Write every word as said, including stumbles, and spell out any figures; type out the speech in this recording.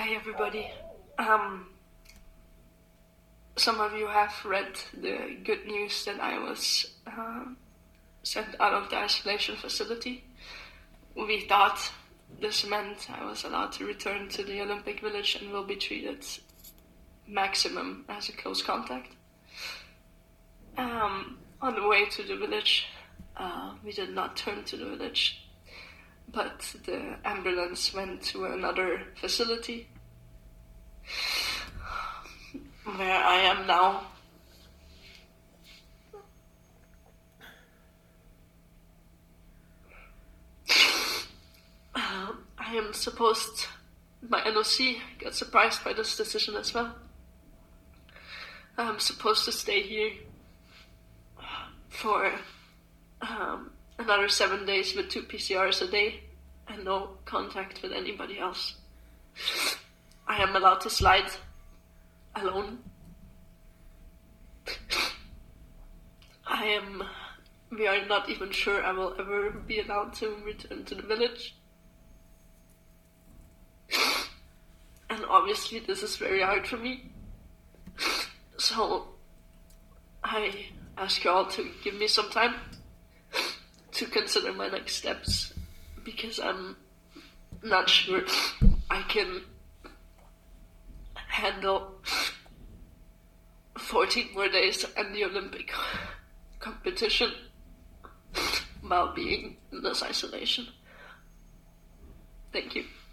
Hi everybody. Um, some of you have read the good news that I was uh, sent out of the isolation facility. We thought this meant I was allowed to return to the Olympic Village and will be treated maximum as a close contact. Um, on the way to the village, uh, we did not turn to the village, but the ambulance went to another facility where I am now. Uh, I am supposed, my N O C got surprised by this decision as well. I'm supposed to stay here for um, another seven days with two P C Rs a day and no contact with anybody else. I am allowed to slide alone. I am, we are not even sure I will ever be allowed to return to the village. And obviously this is very hard for me. So I ask you all to give me some time to consider my next steps, because I'm not sure I can handle fourteen more days and the Olympic competition while being in this isolation. Thank you.